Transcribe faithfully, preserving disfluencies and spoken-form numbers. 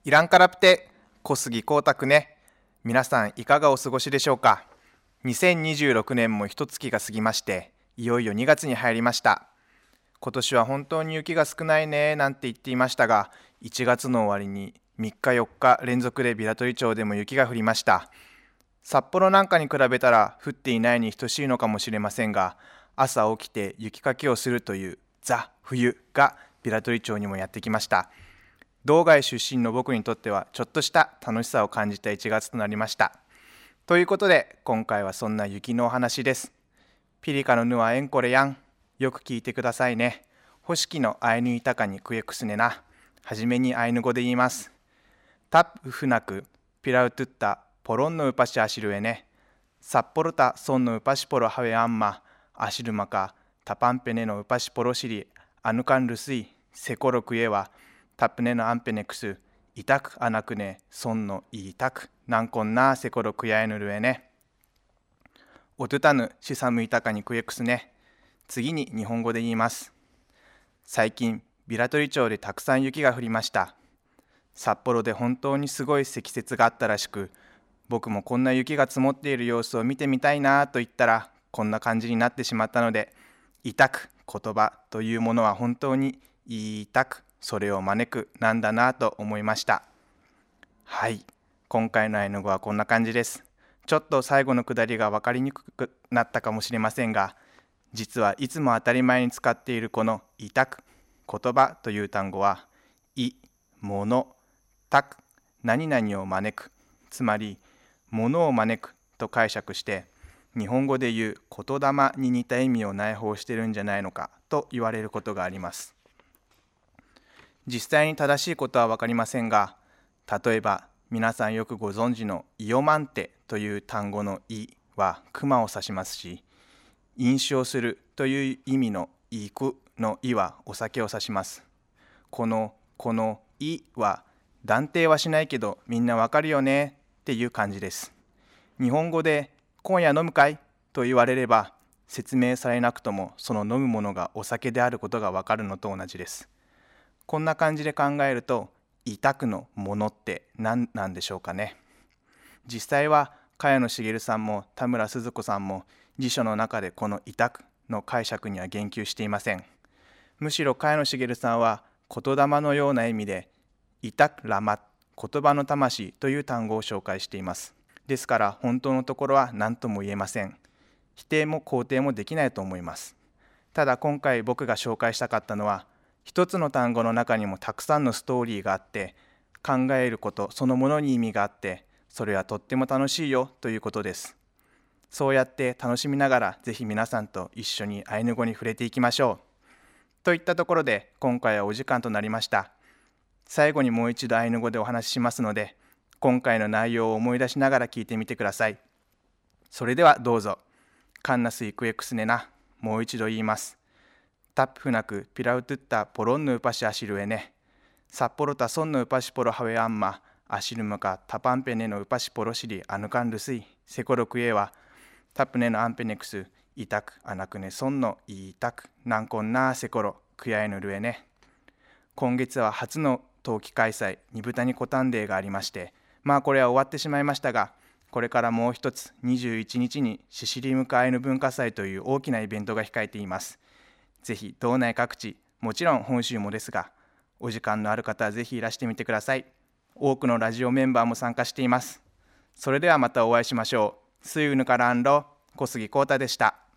イランカラプテ小杉光沢ね。皆さんいかがお過ごしでしょうか。にせんにじゅうろくねんも一月が過ぎまして、いよいよにがつに入りました。今年は本当に雪が少ないねなんて言っていましたが、いちがつの終わりにみっかよっか連続で平取町でも雪が降りました。札幌なんかに比べたら降っていないに等しいのかもしれませんが、朝起きて雪かきをするというザ・冬が平取町にもやってきました。道外出身の僕にとってはちょっとした楽しさを感じたいちがつとなりました。ということで今回はそんな雪のお話です。ピリカのぬはエンコレやん。よく聞いてくださいね。ホシキのアイヌイタカにクエクスネな。はじめにアイヌ語で言います。タップフナクピラウトゥッタポロンのウパシアシルエネ。札幌タソンのウパシポロハウェアンマアシルマカタパンペネのウパシポロシリアヌカンルスイセコロクエはタップネのアンペネクス、イタクアナクネ、ソンのイタク、ナンコンナーセコロクヤエヌルエネ。オトゥタヌシサムイタカにクエクスネ。次に日本語で言います。最近、平取町でたくさん雪が降りました。札幌で本当にすごい積雪があったらしく、僕もこんな雪が積もっている様子を見てみたいなと言ったら、こんな感じになってしまったので、イタク、言葉というものは本当にイタク、それを招くなんだなと思いました。はい、今回のアイヌ語はこんな感じです。ちょっと最後のくだりが分かりにくくなったかもしれませんが、実はいつも当たり前に使っているこのイタク、言葉という単語は、イ、もの、タク、何々を招く、つまり、ものを招くと解釈して、日本語で言う言霊に似た意味を内包しているんじゃないのかと言われることがあります。実際に正しいことは分かりませんが、例えば皆さんよくご存知のイオマンテという単語のイは熊を指しますし、飲酒をするという意味のイクのイはお酒を指します。このこのイは断定はしないけどみんな分かるよねっていう感じです。日本語で今夜飲むかいと言われれば説明されなくともその飲むものがお酒であることが分かるのと同じです。こんな感じで考えると、イタクのものって何なんでしょうかね。実際は茅野茂さんも田村鈴子さんも辞書の中でこのイタクの解釈には言及していません。むしろ茅野茂さんは言霊のような意味でイタクラマ、言葉の魂という単語を紹介しています。ですから本当のところは何とも言えません。否定も肯定もできないと思います。ただ今回僕が紹介したかったのは、一つの単語の中にもたくさんのストーリーがあって、考えることそのものに意味があって、それはとっても楽しいよということです。そうやって楽しみながらぜひ皆さんと一緒にアイヌ語に触れていきましょう。といったところで今回はお時間となりました。最後にもう一度アイヌ語でお話ししますので、今回の内容を思い出しながら聞いてみてください。それではどうぞ。カンナスイクエクスネな。もう一度言います。タップフナクピラウトゥッタポロンヌウパシアシルエネ。札幌タソンヌウパシポロハウェアンマアシルムカタパンペネのウパシポロシリアヌカンルスイセコロクエはタプネのアンペネクスイタクアナクネソンのイタクナンコンナーセコロクヤエヌルエネ。今月は初の冬季開催ニブタニコタンデーがありまして、まあこれは終わってしまいましたが、これからもう一つにじゅういちにちにシシリムカアイヌ文化祭という大きなイベントが控えています。ぜひ道内各地、もちろん本州もですが、お時間のある方はぜひいらしてみてください。多くのラジオメンバーも参加しています。それではまたお会いしましょう。スイウヌカランロ、小杉光太でした。